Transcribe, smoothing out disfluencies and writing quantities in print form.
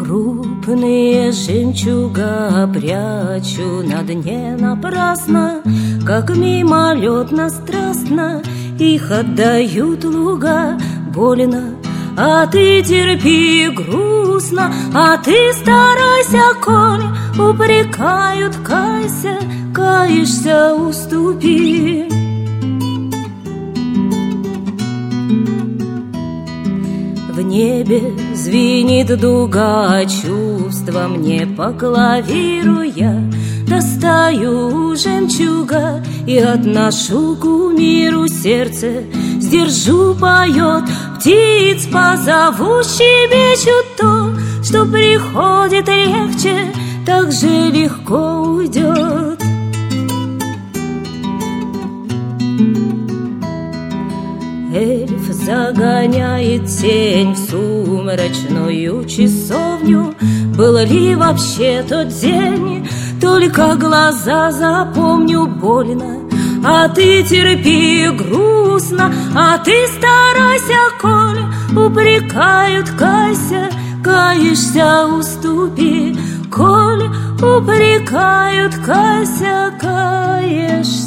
Крупные жемчуга прячу на дне напрасно, как мимолетно страстно их отдают луга. Больно, а ты терпи, грустно, а ты старайся, коли упрекают, кайся, каешься, уступи. В небе звенит дуга, чувства мне поклавируя, достаю жемчуга и отношу кумиру. Сердце сдержу, поет, птиц позову, щебечут то, что приходит легче, так же легко уйдет. Эльф загоняет тень в сумрачную часовню. Был ли вообще тот день? Только глаза запомню. Больно, а ты терпи, грустно, а ты старайся, коли упрекают, кайся, каешься, уступи. Коли упрекают, кайся, каешься.